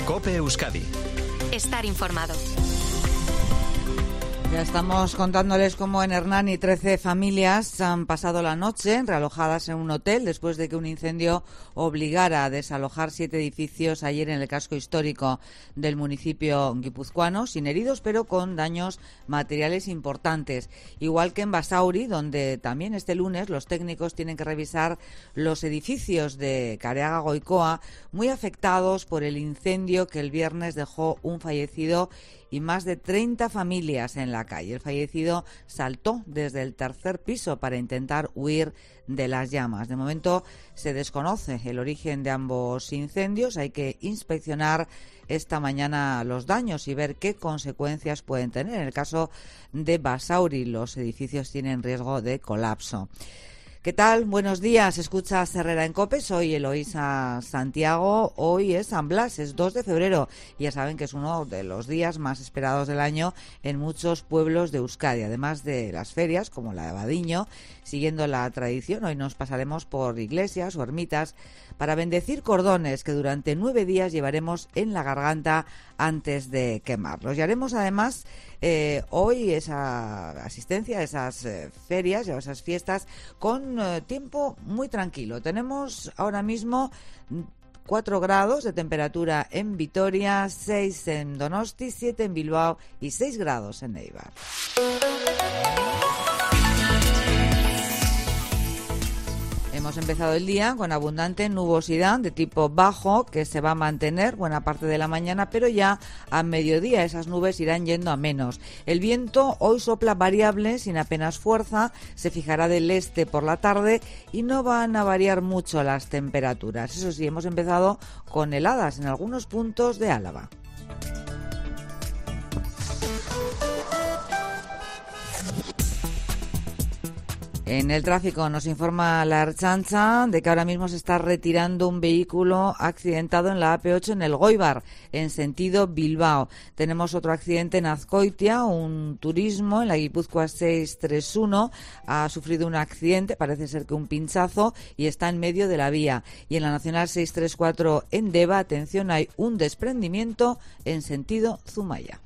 COPE Euskadi. Estar informado. Ya estamos contándoles cómo en Hernani 13 familias han pasado la noche realojadas en un hotel después de que un incendio obligara a desalojar 7 edificios ayer en el casco histórico del municipio guipuzcoano, sin heridos pero con daños materiales importantes. Igual que en Basauri, donde también este lunes los técnicos tienen que revisar los edificios de Careaga Goikoa, muy afectados por el incendio que el viernes dejó un fallecido y más de 30 familias en la calle. El fallecido saltó desde el tercer piso para intentar huir de las llamas. De momento se desconoce el origen de ambos incendios. Hay que inspeccionar esta mañana los daños y ver qué consecuencias pueden tener. En el caso de Basauri, los edificios tienen riesgo de colapso. ¿Qué tal? Buenos días. Escuchas Herrera en COPE. Soy Eloísa Santiago. Hoy es San Blas, es 2 de febrero. Ya saben que es uno de los días más esperados del año en muchos pueblos de Euskadi. Además de las ferias, como la de Badiño, siguiendo la tradición, hoy nos pasaremos por iglesias o ermitas para bendecir cordones que durante 9 días llevaremos en la garganta antes de quemarlos. Y haremos además hoy esa asistencia a esas ferias, a esas fiestas, con tiempo muy tranquilo. Tenemos ahora mismo 4 grados de temperatura en Vitoria, 6 en Donosti, 7 en Bilbao y 6 grados en Eibar. Hemos empezado el día con abundante nubosidad de tipo bajo que se va a mantener buena parte de la mañana, pero ya a mediodía esas nubes irán yendo a menos. El viento hoy sopla variable sin apenas fuerza, se fijará del este por la tarde y no van a variar mucho las temperaturas. Eso sí, hemos empezado con heladas en algunos puntos de Álava. En el tráfico nos informa la Ertzaintza de que ahora mismo se está retirando un vehículo accidentado en la AP8 en el Goibar, en sentido Bilbao. Tenemos otro accidente en Azkoitia, un turismo en la Guipúzcoa 631 ha sufrido un accidente, parece ser que un pinchazo, y está en medio de la vía. Y en la Nacional 634 en Deva, atención, hay un desprendimiento en sentido Zumaya.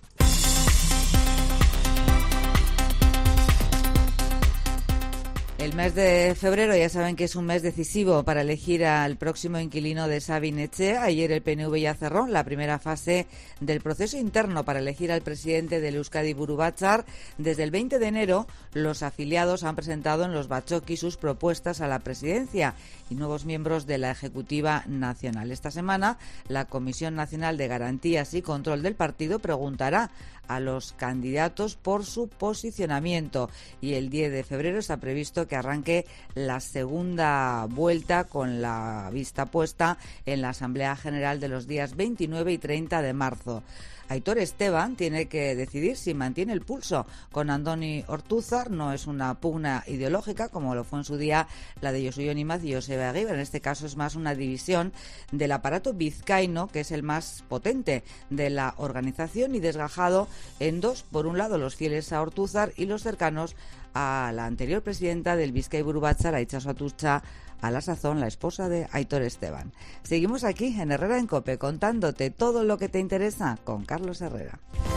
El mes de febrero ya saben que es un mes decisivo para elegir al próximo inquilino de Sabin Etxea. Ayer el PNV ya cerró la primera fase del proceso interno para elegir al presidente del Euskadi Buru Batzar. Desde el 20 de enero los afiliados han presentado en los Batzoki sus propuestas a la presidencia y nuevos miembros de la Ejecutiva Nacional. Esta semana la Comisión Nacional de Garantías y Control del partido preguntará a los candidatos por su posicionamiento y el 10 de febrero está previsto que arranque la segunda vuelta con la vista puesta en la Asamblea General de los días 29 y 30 de marzo. Aitor Esteban tiene que decidir si mantiene el pulso con Andoni Ortúzar. No es una pugna ideológica como lo fue en su día la de Josu Jon Imaz y Joseba Egibar. En este caso es más una división del aparato vizcaíno, que es el más potente de la organización y desgajado en dos. Por un lado, los fieles a Ortúzar y los cercanos a la anterior presidenta del Bizkai Buru Batzar, Aitzazu Atutxa, a la sazón la esposa de Aitor Esteban. Seguimos aquí en Herrera en COPE contándote todo lo que te interesa con Carlos Herrera.